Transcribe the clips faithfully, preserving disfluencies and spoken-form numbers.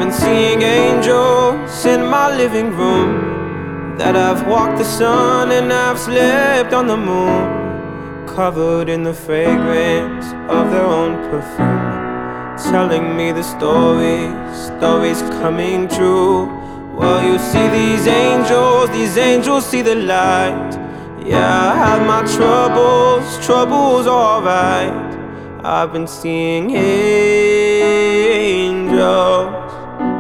been seeing angels in my living room, that I've walked the sun and I've slept on the moon, covered in the fragrance of their own perfume, telling me the stories, stories coming true. Well, you see these angels, these angels see the light. Yeah, I have my troubles, troubles alright. I've been seeing angels.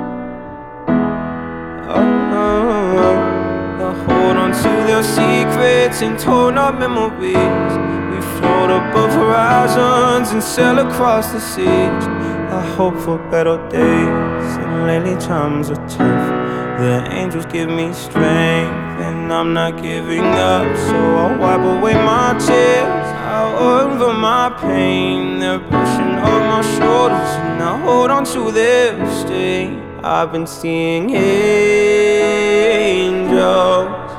Oh, they'll hold on to their secrets and torn up memories. We float above horizons and sail across the seas. I hope for better days, and lately times are tough. The angels give me strength, and I'm not giving up. So I'll wipe away my tears, I'll over my pain. They're pushing off my shoulders, and I hold on to their stay. I've been seeing angels.